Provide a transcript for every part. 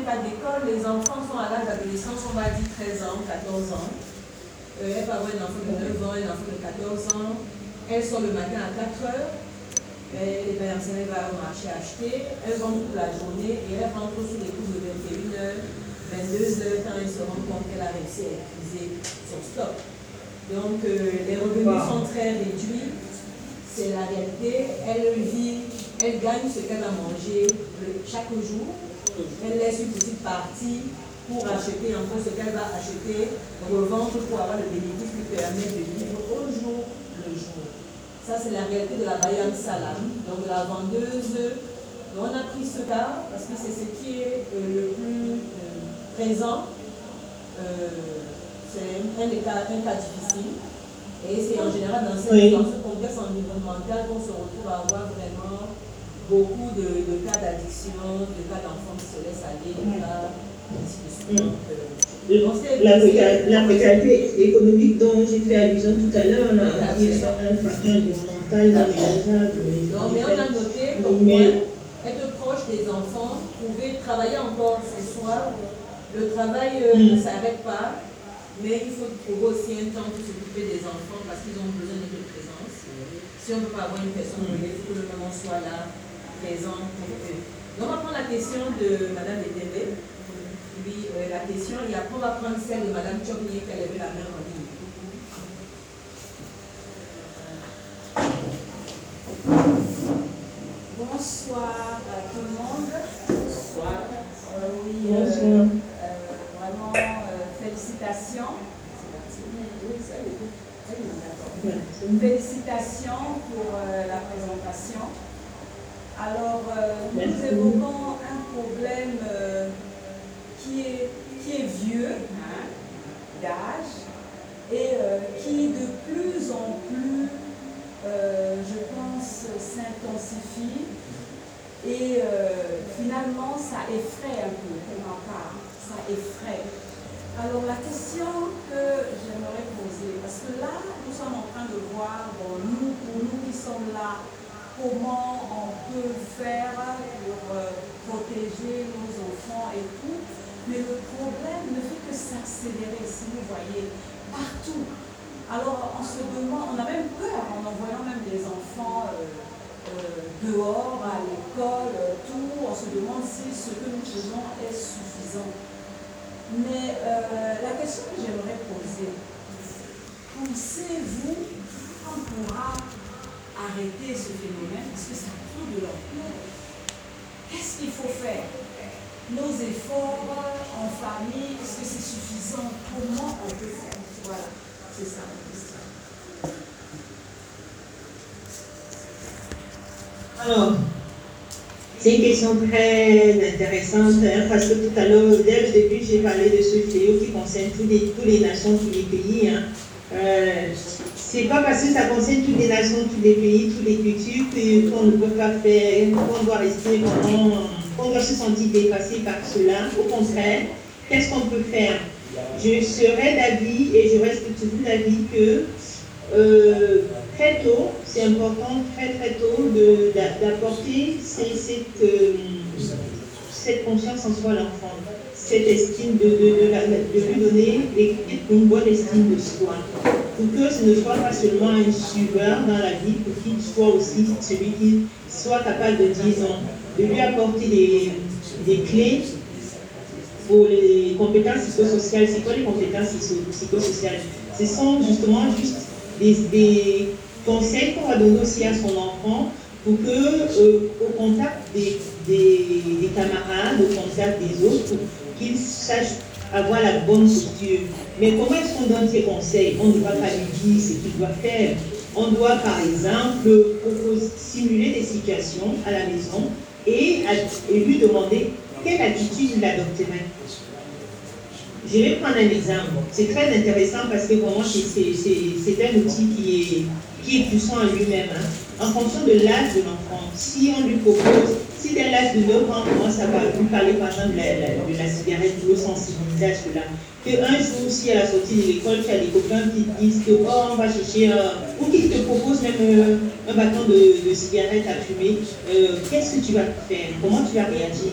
un cas d'école, les enfants sont à l'âge d'adolescence, on va dire 13 ans, 14 ans. Elle peut avoir un enfant de 9 ans, un enfant de 14 ans. Elle sort le matin à 4 heures. Elle va au marché acheter. Elle vend toute la journée et elle rentre sur les coups de 21 heures, 22 heures quand elle se rend compte qu'elle a réussi à épuiser son stock. Donc les revenus sont très réduits. C'est la réalité. Elle gagne ce qu'elle a mangé chaque jour. Elle laisse une petite partie pour acheter encore ce qu'elle va acheter, revendre pour avoir le bénéfice qui permet de vivre au jour le jour. Ça, c'est la réalité de la Bayam Salam, donc de la vendeuse. Donc, on a pris ce cas parce que c'est ce qui est le plus présent. C'est un cas difficile. Et c'est en général dans ce contexte environnemental qu'on se retrouve à avoir vraiment beaucoup de cas d'addiction, de cas d'enfants qui se laissent aller, de cas la précarité économique dont j'ai fait allusion tout à l'heure, on a un facteur environnemental mais on a noté comme être proche des enfants, pouvoir travailler encore ce soir. Le travail ne s'arrête pas, mais il faut trouver aussi un temps pour s'occuper des enfants parce qu'ils ont besoin de notre présence. Si on ne peut pas avoir une personne relève, il faut que le maman soit là, présent pour eux. Donc on va prendre la question de Mme Edebe. Oui, la question, et après on va prendre celle de Mme Choknier, qu'elle avait la main en ligne. Bonsoir à tout le monde. Bonsoir. Vraiment, félicitations. Félicitations pour la présentation. Alors, nous évoquons un problème qui est vieux, d'âge, et qui de plus en plus, je pense, s'intensifie. Et finalement, ça effraie un peu, pour ma part. Ça effraie. Alors, la question que j'aimerais poser, parce que là, nous sommes en train de voir, bon, pour nous qui sommes là, comment on peut faire pour protéger nos enfants et tout, mais le problème ne fait que s'accélérer, si vous voyez, partout. Alors, on se demande, on a même peur en envoyant même des enfants dehors, à l'école, tout, on se demande si ce que nous faisons est suffisant. Mais la question que j'aimerais poser, pensez-vous qu'on pourra arrêter ce phénomène parce que ça prend de l'ampleur? Qu'est-ce qu'il faut faire? Nos efforts en famille, est-ce que c'est suffisant? Comment on peut faire? Voilà, c'est ça la question. Alors, c'est une question très intéressante parce que tout à l'heure, dès le début, j'ai parlé de ce fléau qui concerne toutes les nations, tous les pays. C'est pas parce que ça concerne toutes les nations, tous les pays, toutes les cultures qu'on ne peut pas faire, qu'on doit rester, qu'on doit se sentir dépassé par cela. Au contraire, qu'est-ce qu'on peut faire? Je serais d'avis et je reste toujours d'avis que très tôt, c'est important très tôt d'apporter cette confiance en soi à l'enfant, cette estime, de lui donner une bonne estime de soi, pour que ce ne soit pas seulement un suiveur dans la vie, pour qu'il soit aussi celui qui soit capable de dire non, de lui apporter des clés pour les compétences psychosociales. C'est quoi les compétences psychosociales? Ce sont justement juste des conseils qu'on va donner aussi à son enfant pour que, au contact des camarades, au contact des autres, qu'il sache avoir la bonne posture. Mais comment est-ce qu'on donne ces conseils? On ne doit pas lui dire ce qu'il doit faire. On doit, par exemple, simuler des situations à la maison et lui demander quelle attitude il adopterait. Je vais prendre un exemple. C'est très intéressant parce que vraiment, c'est un outil qui est puissant en lui-même. En fonction de l'âge de l'enfant, si on lui propose, si dès l'âge de 9 ans, on commence à lui parler par exemple de la cigarette, pour le sensibiliser à cela, qu'un jour, si à la sortie de l'école, tu as des copains qui te disent que on va chercher, ou qui te proposent même un bâton de cigarette à fumer, qu'est-ce que tu vas faire? Comment tu vas réagir?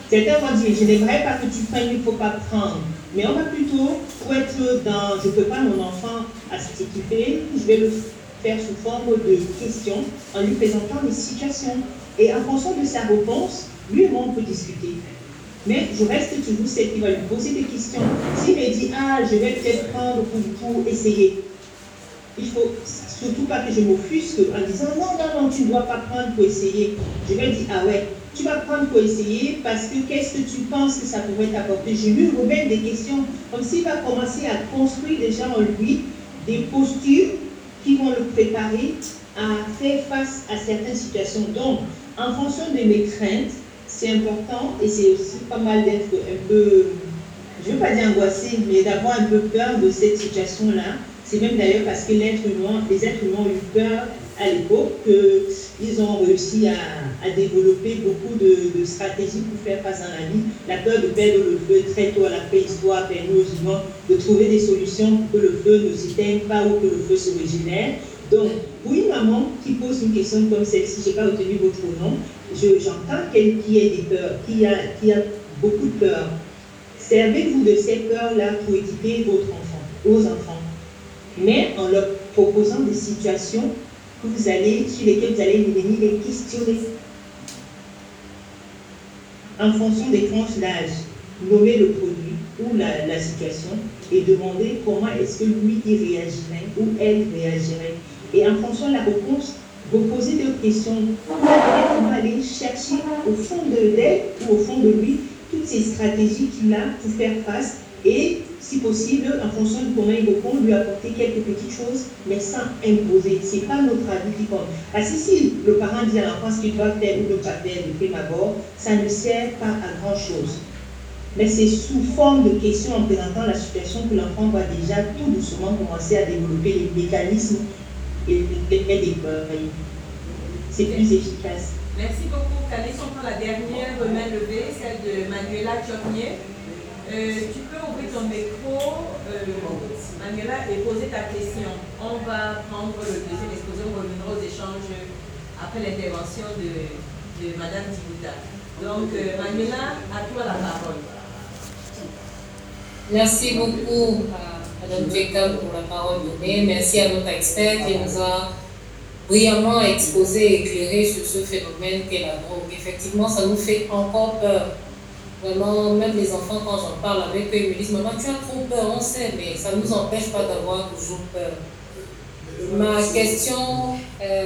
Certains vont dire, je n'aimerais pas que tu prennes, il ne faut pas prendre. Mais on va plutôt, pour être dans, je ne peux pas mon enfant à ce qu'il fait, je vais le faire sous forme de questions en lui présentant des situations. Et en fonction de sa réponse, lui et moi, on peut discuter. Mais je reste toujours celle qui va lui poser des questions. S'il me dit, ah, je vais peut-être prendre pour essayer. Il faut surtout pas que je m'offusque en disant, non, tu ne dois pas prendre pour essayer. Je vais dire, ah ouais, tu vas prendre pour essayer parce que qu'est-ce que tu penses que ça pourrait t'apporter? Je lui remets des questions, comme s'il va commencer à construire déjà en lui des postures qui vont le préparer à faire face à certaines situations. Donc, en fonction de mes craintes, c'est important et c'est aussi pas mal d'être un peu, je ne veux pas dire angoissé, mais d'avoir un peu peur de cette situation-là. C'est même d'ailleurs parce que les êtres humains ont eu peur à l'époque qu'ils ont réussi à développer beaucoup de stratégies pour faire face à la vie. La peur de perdre le feu très tôt à la préhistoire permet aux humains de trouver des solutions pour que le feu ne s'éteigne pas ou que le feu se régénère. Donc, pour une maman qui pose une question comme celle-ci, je n'ai pas retenu votre nom, j'entends qu'elle qui ait des peurs, qui a beaucoup de peurs. Servez-vous de ces peurs-là pour équiper votre enfant, aux enfants, mais en leur proposant des situations sur lesquelles vous allez venir les questionner. En fonction des tranches d'âge, nommer le produit ou la situation et demander comment est-ce que lui il réagirait ou elle réagirait. Et en fonction de la réponse, vous posez des questions. On va aller chercher au fond d'elle ou au fond de lui toutes ces stratégies qu'il a pour faire face et, si possible, en fonction de comment il répond, lui apporter quelques petites choses, mais sans imposer. Ce n'est pas notre avis qui compte. Parce que si le parent dit à l'enfant ce qu'il doit faire ou ne pas faire de prime abord, ça ne sert pas à grand-chose. Mais c'est sous forme de questions en présentant la situation que l'enfant va déjà tout doucement commencer à développer les mécanismes et des peurs. C'est plus efficace. Merci beaucoup, Calice. On prend la dernière main levée, celle de Manuela Chornier. Tu peux ouvrir ton micro, Manuela, et poser ta question. On va prendre le deuxième exposé, on reviendra aux échanges après l'intervention de Madame Dibouta. Donc, Manuela, à toi la parole. Merci beaucoup à Madame Jacob pour la parole donnée. Merci à notre expert qui nous a brillamment exposé et éclairé sur ce phénomène qu'est la drogue. Effectivement, ça nous fait encore peur. Vraiment, même les enfants, quand j'en parle avec eux, ils me disent, maman, tu as trop peur, on sait, mais ça ne nous empêche pas d'avoir toujours peur. Ma question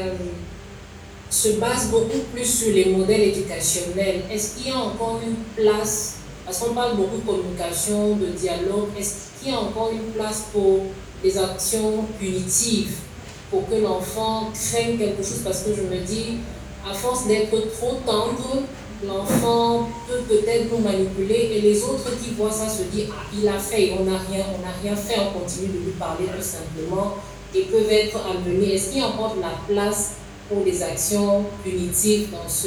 se base beaucoup plus sur les modèles éducationnels. Est-ce qu'il y a encore une place, parce qu'on parle beaucoup de communication, de dialogue, est-ce qu'il y a encore une place pour des actions punitives, pour que l'enfant craigne quelque chose? Parce que je me dis, à force d'être trop tendre, l'enfant peut peut-être nous manipuler et les autres qui voient ça se disent, ah, il a fait, on n'a rien fait, on continue de lui parler tout simplement et peuvent être amenés. Est-ce qu'il y a encore de la place pour des actions punitives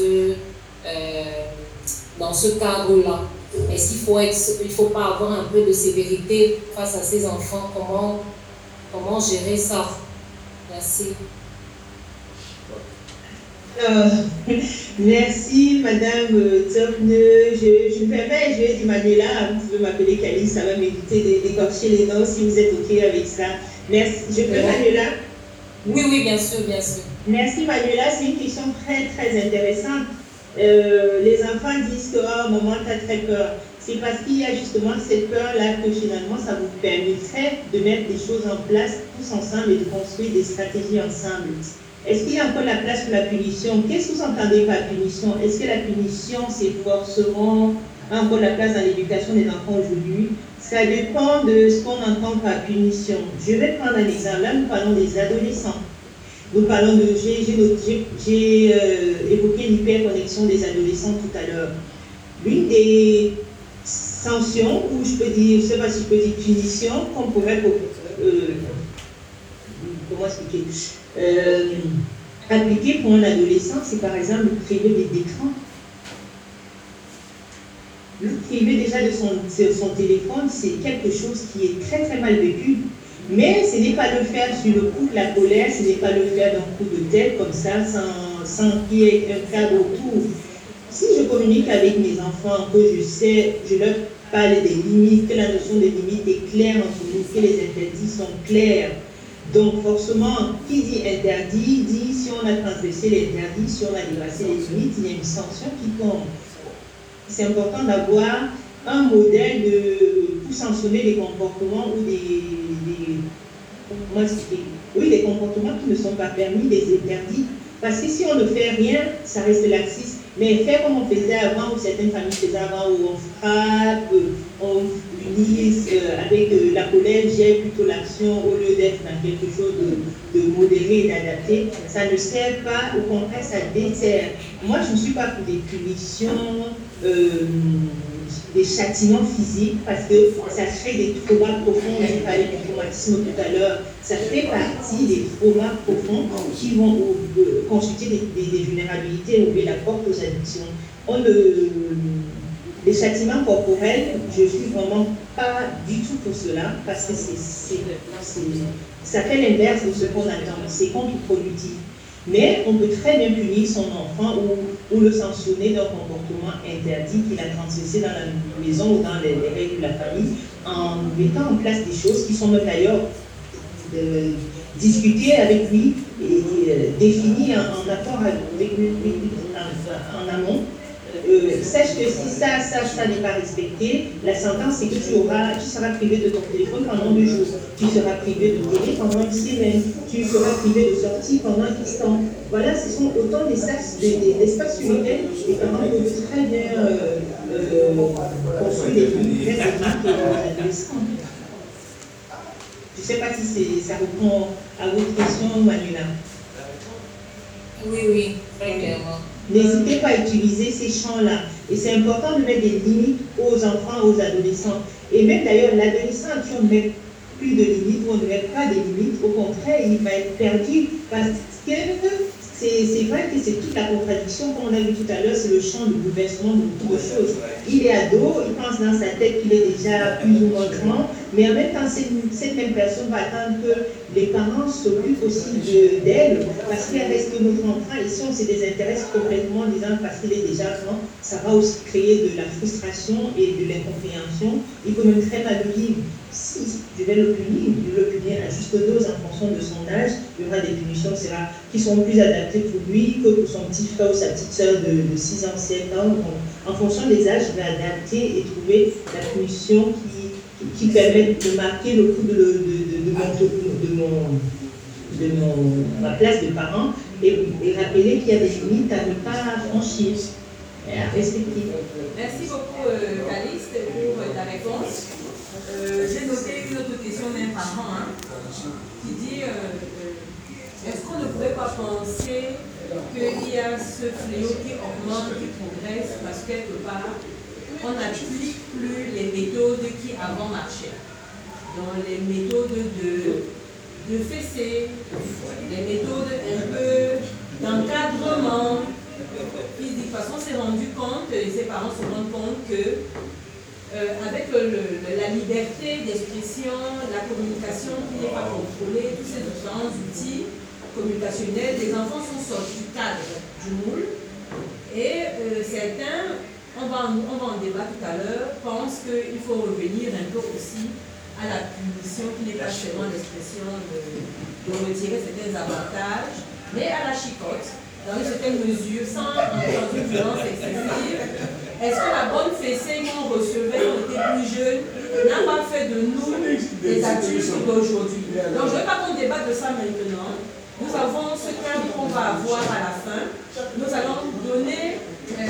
dans ce cadre-là? Est-ce qu'il ne faut pas avoir un peu de sévérité face à ces enfants? Comment gérer ça? Merci. Merci Madame Topne. Je me permets, je vais dire Manuela, vous pouvez m'appeler Calice, ça va m'éviter d'écorcher les noms si vous êtes OK avec ça. Merci. Je peux Manuela? Oui, bien sûr, bien sûr. Merci Manuela, c'est une question très très intéressante. Les enfants disent que maman, tu as très peur. C'est parce qu'il y a justement cette peur-là que finalement ça vous permettrait de mettre des choses en place tous ensemble et de construire des stratégies ensemble. Est-ce qu'il y a encore la place pour la punition? Qu'est-ce que vous entendez par punition? Est-ce que la punition, c'est forcément encore la place dans l'éducation des enfants aujourd'hui? Ça dépend de ce qu'on entend par punition. Je vais prendre un exemple. Là, nous parlons des adolescents. Nous parlons de... J'ai évoqué l'hyperconnexion des adolescents tout à l'heure. L'une des sanctions, ou je peux dire, je ne sais pas si je peux dire punition, qu'on pourrait... comment expliquer appliquer pour un adolescent, c'est par exemple le priver d'écran. Le priver déjà de son téléphone, c'est quelque chose qui est très très mal vécu. Mais ce n'est pas le faire sur le coup de la colère, ce n'est pas le faire d'un coup de tête comme ça, sans qu'il y ait un cadre autour. Si je communique avec mes enfants, que je leur parle des limites, que la notion de limite est claire entre nous, que les interdits sont clairs. Donc forcément, qui dit interdit, dit si on a transgressé l'interdit, si on a dépassé les limites, il y a une sanction qui tombe. C'est important d'avoir un modèle pour sanctionner des comportements ou des comportements qui ne sont pas permis, des interdits. Parce que si on ne fait rien, ça reste laxiste. Mais faire comme on faisait avant, ou certaines familles faisaient avant, où on frappe, on punit avec la colère, j'ai plutôt l'action au lieu d'être dans quelque chose de modéré et d'adapté, ça ne sert pas, au contraire, ça dessert. Moi, je ne suis pas pour des punitions, des châtiments physiques, parce que ça crée des traumas profonds. J'ai parlé du traumatisme tout à l'heure. Ça fait partie des traumas profonds qui vont constituer des vulnérabilités et ouvrir la porte aux addictions. Les châtiments corporels, je ne suis vraiment pas du tout pour cela, parce que ça fait l'inverse de ce qu'on attend. C'est contre-productif. Mais on peut très bien punir son enfant ou le sanctionner d'un comportement interdit qu'il a transgressé dans la maison ou dans les règles de la famille, en mettant en place des choses qui sont même d'ailleurs discutées avec lui et définies en accord avec lui en amont. Sache que si ça n'est pas respecté, la sentence c'est que tu seras privé de ton téléphone pendant 2 jours, tu seras privé de télé pendant 1 semaine, tu seras privé de sortie pendant X temps. Voilà, ce sont autant d'espaces sur lesquels les parents peuvent très bien construire des limites très adultes et adolescents. Je ne sais pas si ça répond à votre question, Manuela. Oui, très clairement. N'hésitez pas à utiliser ces champs-là. Et c'est important de mettre des limites aux enfants, aux adolescents. Et même d'ailleurs, l'adolescent qui on ne met plus de limites ou on ne met pas de limites, au contraire, il va être perdu parce que c'est vrai que c'est toute la contradiction, comme on a vu tout à l'heure, c'est le champ de bouleversement de beaucoup de choses. Il est ado, il pense dans sa tête qu'il est déjà plus ou moins grand, mais en même temps, cette même personne va attendre que les parents s'occupent aussi d'elle, parce qu'elle reste notre enfant, et si on se désintéresse complètement en disant parce qu'il est déjà grand, ça va aussi créer de la frustration et de l'incompréhension. Il peut même très mal le vivre. Si je vais le punir à juste dose en fonction de son âge, il y aura des punitions qui seront plus adaptées pour lui que pour son petit frère ou sa petite soeur de 6 ans, 7 ans. Donc, en fonction des âges, je vais adapter et trouver la punition qui permet de marquer le coup de ma place de parent et rappeler qu'il y a des limites à ne pas franchir et à respecter. Merci beaucoup, Calixte, pour ta réponse. J'ai noté une autre question d'un parent qui dit est-ce qu'on ne pourrait pas penser qu'il y a ce fléau qui augmente, qui progresse, parce que quelque part, on n'applique plus les méthodes qui avant marchaient. Donc les méthodes de fessée, les méthodes un peu d'encadrement. Puis de toute façon, on s'est rendu compte, et ses parents se rendent compte que avec la liberté d'expression, la communication qui n'est pas contrôlée, tous ces différents outils communicationnels, les enfants sont sortis du cadre du moule. Et certains, on va en débattre tout à l'heure, pensent qu'il faut revenir un peu aussi à la punition qui n'est pas seulement l'expression de retirer certains avantages, mais à la chicotte, dans une certaine mesure, sans entrer dans une violence excessive. Est-ce que la bonne fessée qu'on recevait quand on était plus jeune n'a pas fait de nous des adultes d'aujourd'hui? Donc je ne veux pas qu'on débatte de ça maintenant. Nous avons ce cadre qu'on va avoir à la fin. Nous allons donner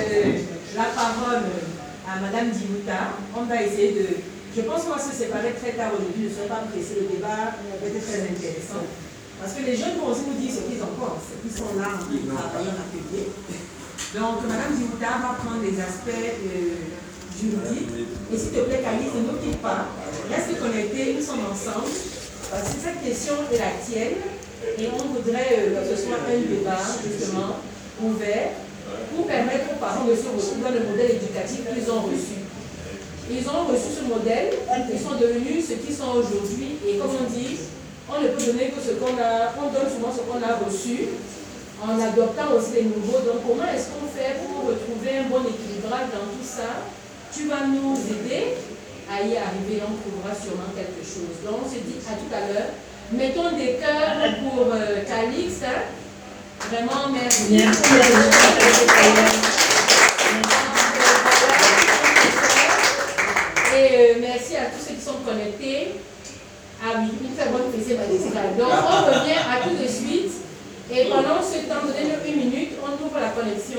la parole à Madame Diouta. On va essayer de... Je pense qu'on va se séparer très tard aujourd'hui. Je ne serai pas pressée. Le débat va être très intéressant. Parce que les jeunes vont aussi nous dire ce qu'ils en pensent. Ils sont là en travaillant en atelier. Donc, Madame Diouta va prendre les aspects juridiques. Et s'il te plaît, Calixte, ne nous quitte pas. Reste connecté, nous sommes ensemble. Parce que cette question est la tienne. Et on voudrait que ce soit un débat, justement, ouvert, pour permettre aux parents de se retrouver dans le modèle éducatif qu'ils ont reçu. Ils ont reçu ce modèle, ils sont devenus ce qu'ils sont aujourd'hui. Et comme on dit, on ne peut donner que ce qu'on a, on donne souvent ce qu'on a reçu. en adoptant aussi les nouveaux. Donc, comment est-ce qu'on fait pour retrouver un bon équilibrage dans tout ça? Tu vas nous aider à y arriver, on trouvera sûrement quelque chose. Donc, on se dit à tout à l'heure. Mettons des cœurs pour Calix. Hein? Vraiment, merci. Et merci à tous ceux qui sont connectés. Ah oui, une très bonne fessée, Madesca. Donc, on revient à tout de suite. Et pendant ce temps, donnez-nous 1 minute, on ouvre la connexion.